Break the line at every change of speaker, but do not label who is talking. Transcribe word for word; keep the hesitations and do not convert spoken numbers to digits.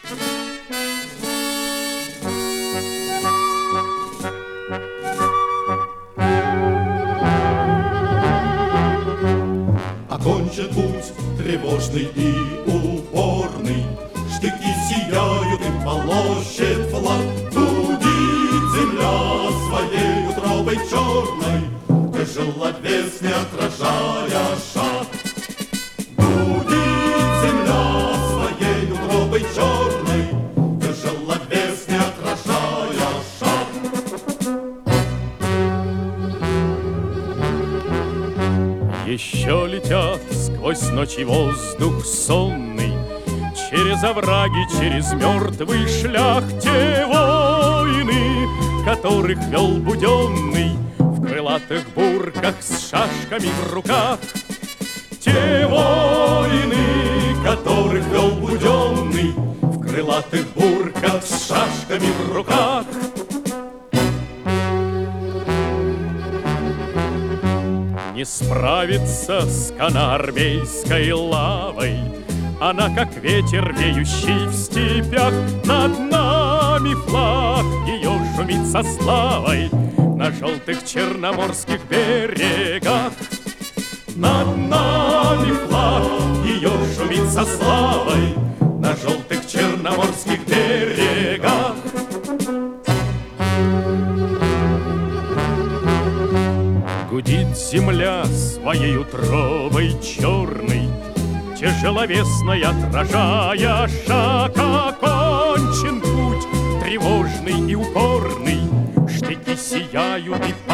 Окончен путь тревожный и упорный, штыки сияют, им полощет флаг. Гудит земля своей утробой черной, тяжеловес, не отражая шаг. Гудит земля своей утробой черной, тяжеловес, не отражая шаг.
Еще летят сквозь ночи воздух сонный, через овраги, через мертвый шлях те воины, которых вел Буденный в крылатых бурках с шашками в руках. Те воины, которых вел Буденный в крылатых бурках с шашками в руках. Не справится с канармейской лавой, она, как ветер, веющий в степях. Над нами флаг ее шумит со славой на желтых черноморских берегах. Над нами флаг ее шумит со славой на желтых черноморских берегах. Гудит земля своей утробой черной, тяжеловесной, отражая шаг. Окончен путь тревожный и упорный, штыки сияют и